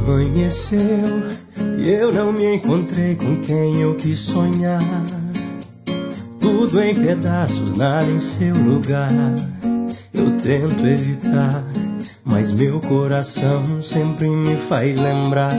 Amanheceu e eu não me encontrei com quem eu quis sonhar. Tudo em pedaços, nada em seu lugar. Eu tento evitar, mas meu coração sempre me faz lembrar.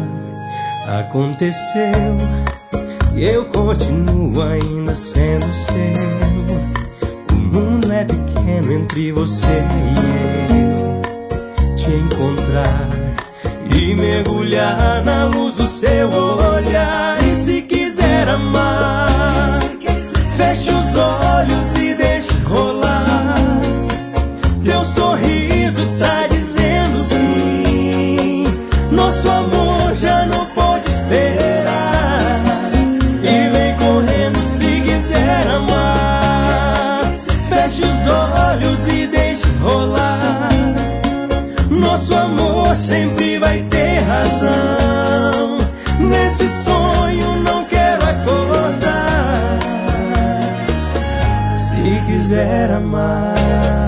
Aconteceu e eu continuo ainda sendo seu. O mundo é pequeno entre você e eu. Te encontrar e mergulhar na luz do seu olhar. E se quiser amar, feche os olhos e deixe rolar. Teu sorriso tá dizendo sim. Nosso amor já não pode esperar. E vem correndo se quiser amar. Feche os olhos e deixe rolar. Nosso amor sempre vai ter razão. Nesse sonho não quero acordar. Se quiser amar.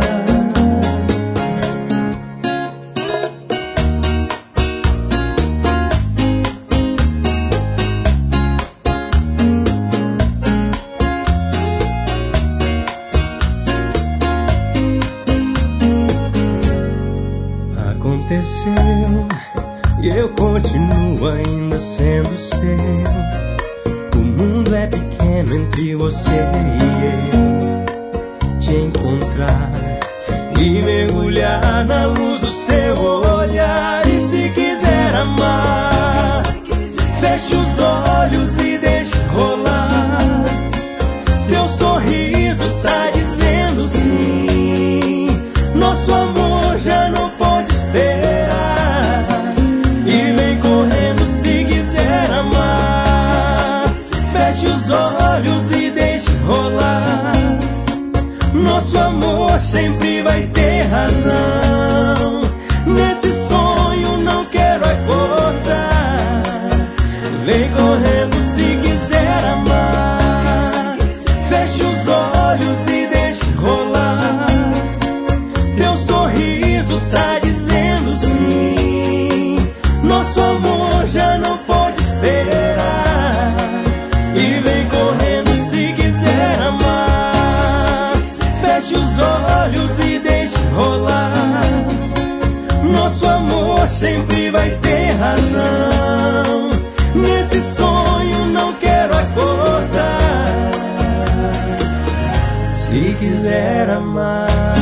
Aconteceu e eu continuo ainda sendo seu. O mundo é pequeno entre você e eu. Te encontrar e mergulhar na luz do seu olhar. E se quiser amar, feche os olhos e deixe rolar. Teu sorriso tá dizendo sim. Nosso amor já não pode esperar. E vem correndo se quiser amar. Feche os olhos e deixe rolar. Nosso amor sempre vai ter razão. Nesse sonho não quero acordar. Vem correndo se quiser amar. Feche os olhos e deixe rolar. Teu sorriso tá dizendo sim. Nosso amor já não pode esperar. E vem correndo se quiser amar. Feche os olhos e deixe rolar. Nosso amor sempre vai ter razão. Nesse sonho não quero acordar. Se quiser amar.